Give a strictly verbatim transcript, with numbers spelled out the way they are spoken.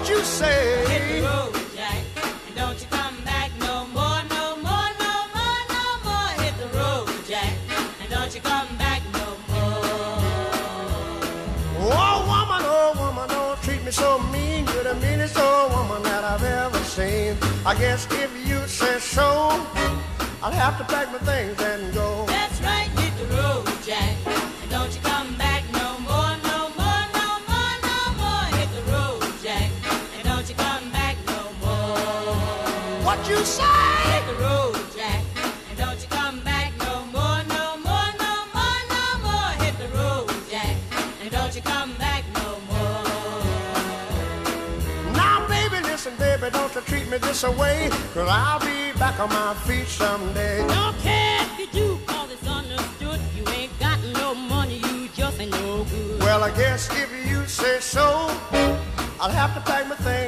What you say? Hit the road, Jack, and don't you come back no more, no more, no more, no more. Hit the road, Jack, and don't you come back no more. Oh, woman, oh, woman, don't treat me so mean. You're the meanest old woman that I've ever seen. I guess if you say so, I'll have to pack my things and go. That's right, hit the road, Jack, and don't you come back no more, no more, no more, no more. Hit the road, Jack, and don't you come back no more. What you say? Hit the road, Jack, and don't you come back no more, no more, no more, no more. Hit the road, Jack, and don't you come back no more. Now, baby, listen, baby, don't you treat me this away, 'cause I'll be back on my feet someday. Don't care if you do, 'cause it's understood. You ain't got no money, you just ain't no good. Well, I guess if you say so, I'll have to pack my things